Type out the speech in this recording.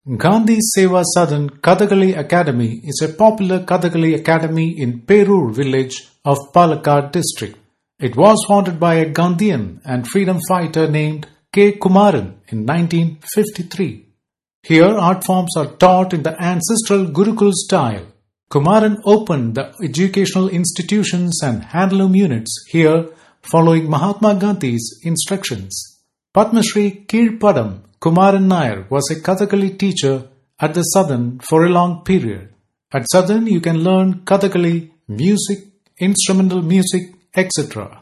Gandhi Seva Sadan Kathakali Academy is a popular Kathakali academy in Perur village of Palakkad district. It was founded by a Gandhian and freedom fighter named K. Kumaran in 1953. Here art forms are taught in the ancestral Gurukul style. Kumaran opened the educational institutions and handloom units here following Mahatma Gandhi's instructions. Padma Shri Kirpadam Kumaran Nair was a Kathakali teacher at the Southern for a long period. At Southern you can learn Kathakali, music, instrumental music, etc.